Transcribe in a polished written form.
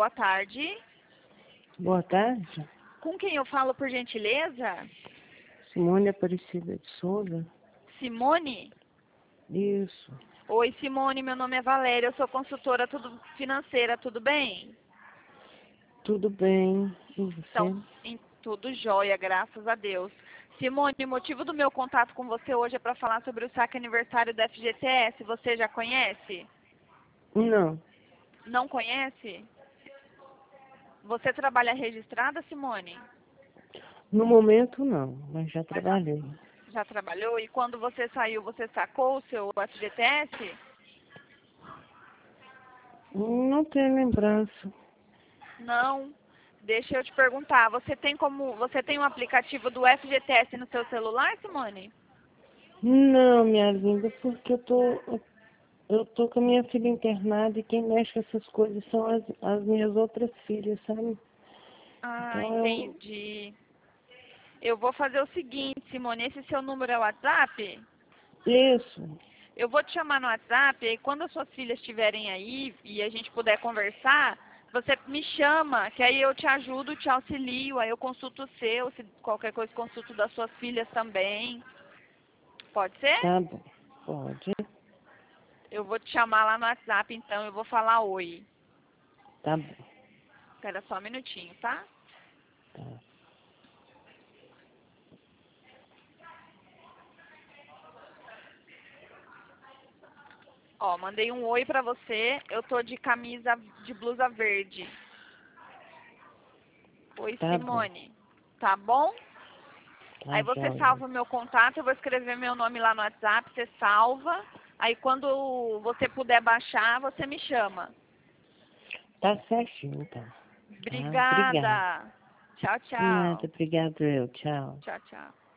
boa tarde. Boa tarde. Com quem eu falo, por gentileza? Simone Aparecida de Souza. Simone? Isso. Oi, Simone, meu nome é Valéria, eu sou consultora financeira, tudo bem? Tudo bem. E você? Então, tudo jóia, graças a Deus. Simone, o motivo do meu contato com você hoje é para falar sobre o saque aniversário da FGTS. Você já conhece? Não. Não conhece? Você trabalha registrada, Simone? No momento não, mas já trabalhei. Já trabalhou? E quando você saiu, você sacou o seu FGTS? Não tenho lembrança. Não. Deixa eu te perguntar, você tem um aplicativo do FGTS no seu celular, Simone? Não, minha linda, porque eu tô com a minha filha internada e quem mexe com essas coisas são as minhas outras filhas, sabe? Ah, Então entendi. Eu vou fazer o seguinte, Simone, esse seu número é o WhatsApp? isso. Eu vou te chamar no WhatsApp, e aí quando as suas filhas estiverem aí e a gente puder conversar, você me chama, que aí eu te ajudo, te auxilio, aí eu consulto o seu, se qualquer coisa consulto das suas filhas também. Pode ser? Tá bom. Pode. Eu vou te chamar lá no WhatsApp, então, eu vou falar oi. Tá bom. Espera só um minutinho, tá? Tá. Ó, mandei um oi pra você, eu tô de camisa de blusa verde. Oi, Tá bom. Simone. Tá bom? Tá Aí você joia. salva o meu contato, eu vou escrever meu nome lá no WhatsApp, você salva. Aí quando você puder baixar, você me chama. Tá certinho, então. Tá? Obrigada. Obrigada. Tchau, Nada, tchau. obrigado eu. Tchau. Tchau, tchau.